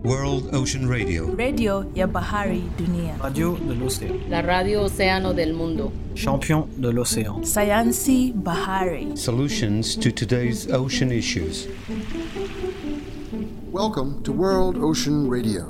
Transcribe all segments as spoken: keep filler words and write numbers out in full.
World Ocean Radio. Radio ya Bahari Dunia. Radio de l'océan. La radio océano del mundo. Champion de l'océan. Sayansi Bahari. Solutions to today's ocean issues. Welcome to World Ocean Radio.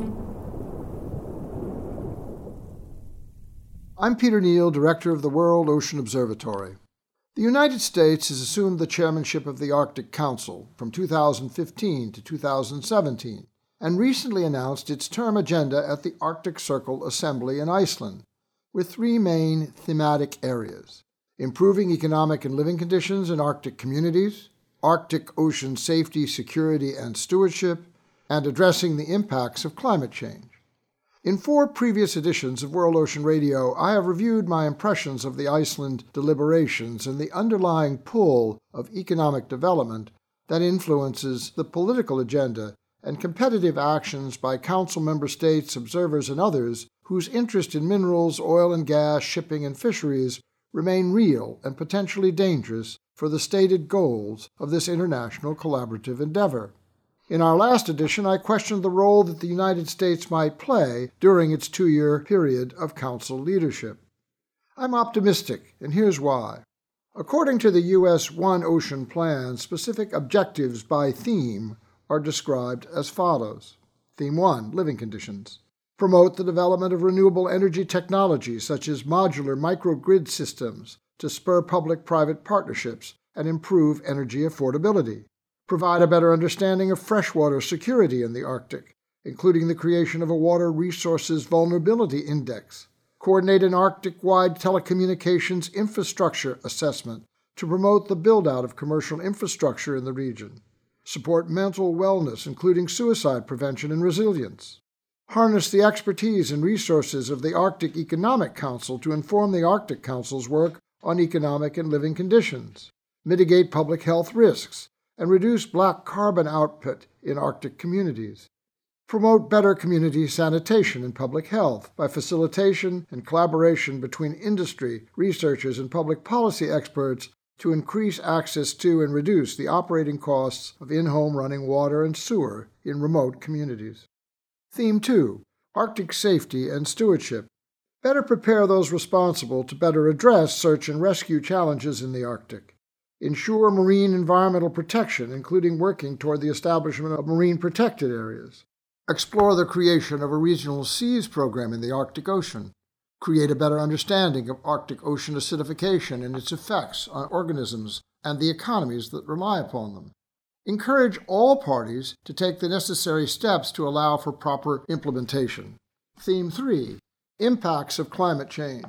I'm Peter Neal, Director of the World Ocean Observatory. The United States has assumed the chairmanship of the Arctic Council from two thousand fifteen to two thousand seventeen and recently announced its term agenda at the Arctic Circle Assembly in Iceland, with three main thematic areas: improving economic and living conditions in Arctic communities, Arctic ocean safety, security, and stewardship, and addressing the impacts of climate change. In four previous editions of World Ocean Radio, I have reviewed my impressions of the Iceland deliberations and the underlying pull of economic development that influences the political agenda and competitive actions by Council member states, observers, and others whose interest in minerals, oil and gas, shipping, and fisheries remain real and potentially dangerous for the stated goals of this international collaborative endeavor. In our last edition, I questioned the role that the United States might play during its two-year period of Council leadership. I'm optimistic, and here's why. According to the U S One Ocean Plan, specific objectives by theme are described as follows. Theme one, living conditions. Promote the development of renewable energy technologies such as modular microgrid systems to spur public-private partnerships and improve energy affordability. Provide a better understanding of freshwater security in the Arctic, including the creation of a Water Resources Vulnerability Index. Coordinate an Arctic-wide telecommunications infrastructure assessment to promote the build-out of commercial infrastructure in the region. Support mental wellness, including suicide prevention and resilience. Harness the expertise and resources of the Arctic Economic Council to inform the Arctic Council's work on economic and living conditions. Mitigate public health risks and reduce black carbon output in Arctic communities. Promote better community sanitation and public health by facilitation and collaboration between industry, researchers, and public policy experts to increase access to and reduce the operating costs of in-home running water and sewer in remote communities. Theme two, Arctic safety and stewardship. Better prepare those responsible to better address search and rescue challenges in the Arctic. Ensure marine environmental protection, including working toward the establishment of marine protected areas. Explore the creation of a regional seas program in the Arctic Ocean. Create a better understanding of Arctic ocean acidification and its effects on organisms and the economies that rely upon them. Encourage all parties to take the necessary steps to allow for proper implementation. Theme three, impacts of climate change.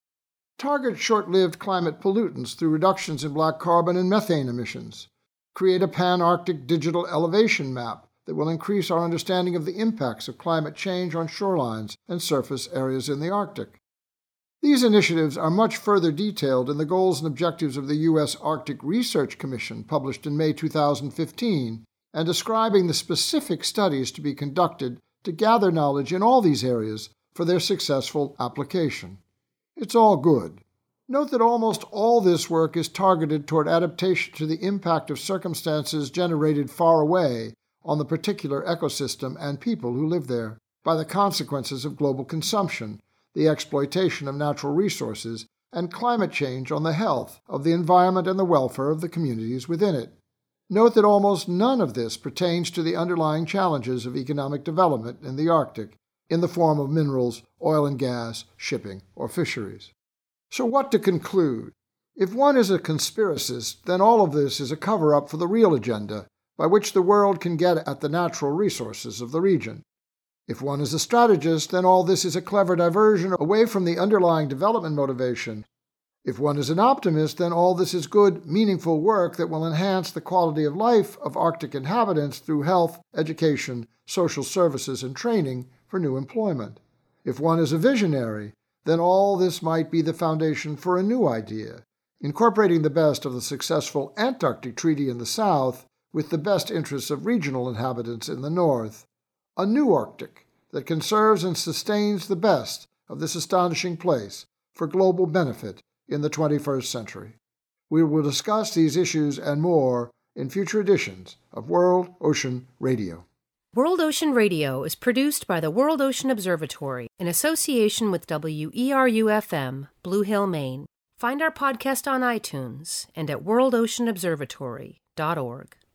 Target short-lived climate pollutants through reductions in black carbon and methane emissions. Create a pan-Arctic digital elevation map that will increase our understanding of the impacts of climate change on shorelines and surface areas in the Arctic. These initiatives are much further detailed in the goals and objectives of the U S Arctic Research Commission, published in May two thousand fifteen, and describing the specific studies to be conducted to gather knowledge in all these areas for their successful application. It's all good. Note that almost all this work is targeted toward adaptation to the impact of circumstances generated far away on the particular ecosystem and people who live there by the consequences of global consumption, the exploitation of natural resources, and climate change on the health of the environment and the welfare of the communities within it. Note that almost none of this pertains to the underlying challenges of economic development in the Arctic, in the form of minerals, oil and gas, shipping, or fisheries. So what to conclude? If one is a conspiracist, then all of this is a cover-up for the real agenda, by which the world can get at the natural resources of the region. If one is a strategist, then all this is a clever diversion away from the underlying development motivation. If one is an optimist, then all this is good, meaningful work that will enhance the quality of life of Arctic inhabitants through health, education, social services, and training for new employment. If one is a visionary, then all this might be the foundation for a new idea, incorporating the best of the successful Antarctic Treaty in the south with the best interests of regional inhabitants in the north, a new Arctic that conserves and sustains the best of this astonishing place for global benefit in the twenty-first century. We will discuss these issues and more in future editions of World Ocean Radio. World Ocean Radio is produced by the World Ocean Observatory in association with W E R U F M, Blue Hill, Maine. Find our podcast on iTunes and at world ocean observatory dot org.